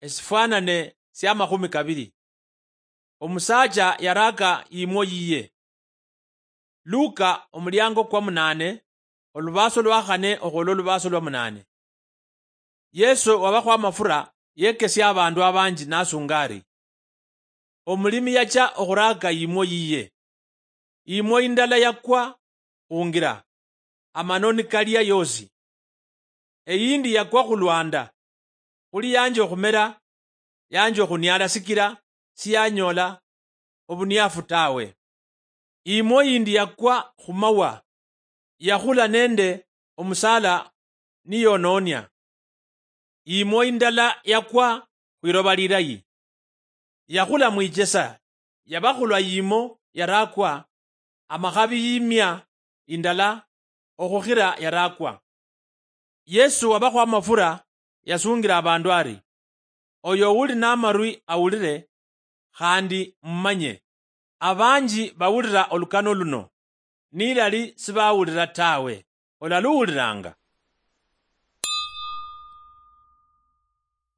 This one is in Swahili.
Esifanane sya 20. Omusaja yaraga yimo yiye. Luka omulyango kwa 8 olubaso lwa 4 okholo olubaso lwa 8. Yesu wabakho amafura yekesya abandu abanji nasungari. Omulimi yacha okhuraga yimo yiye. Yimo indala yakwa khungira, amanoni kalya yosi. Eyindi yakwa khulwanda, khuli yanje okhumera, yanje okhunyala sikila siyanyola obunyafu tawe. Yimo yindi yakwa khumawa, yakhula nende omusala niyononya. Yimo indala yakwa khwiloba lilayi, yakhula mwichesa, yabakhulwa yimo yarakwa, amakhabi yimya indala okhukhira yarakwa. Yesu wabakho amafura yasungira abandu ari, oyo uli namarwi awulire, khandi mmanye. Abanji bawulira olukano luno, nilali sibawulira tawe, olaluwuliranga.